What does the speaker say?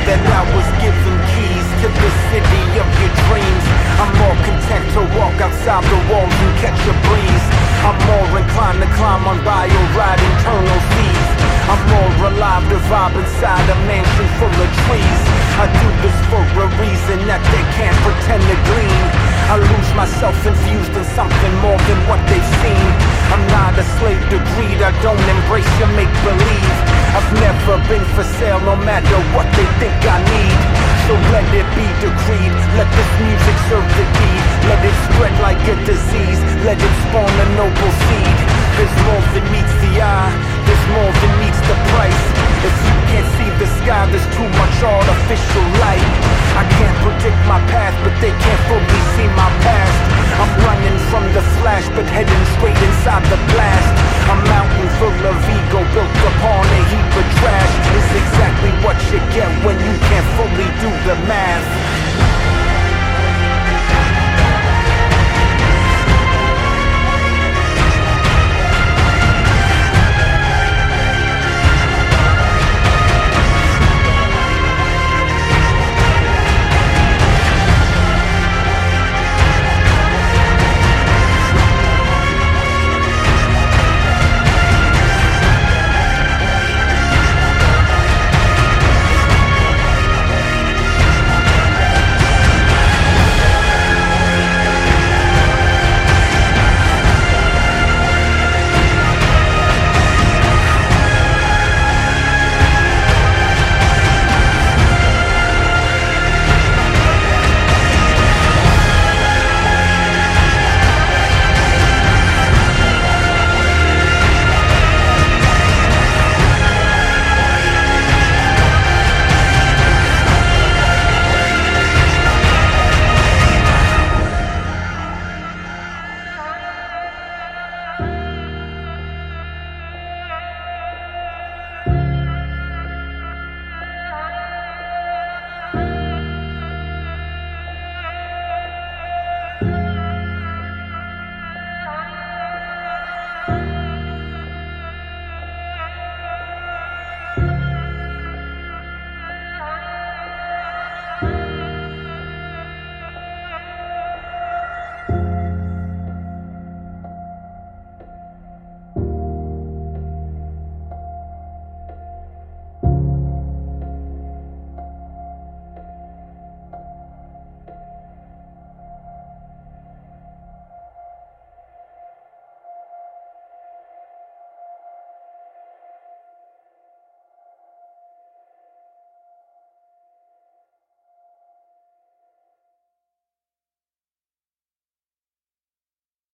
that I was given keys to the city of your dreams. I'm more content to walk outside the walls and catch a breeze. I'm more inclined to climb on bio, ride internal seas. I'm more alive to vibe inside a mansion full of trees. I do this for a reason that they can't pretend to glean. I lose myself infused in something more than what they've seen. I'm not a slave to greed, I don't embrace your make-believe. I've never been for sale no matter what they think I need. So let it be decreed, let this music serve the deed. Let it spread like a disease, let it spawn a noble seed. There's more than meets the eye, there's more than meets the price. If you can't see the sky, there's too much artificial light. I can't predict my path, but they can't fully see my past. I'm running from the flash, but heading straight inside the blast. A mountain full of ego built upon a heap of trash. It's exactly what you get when you can't fully do the math.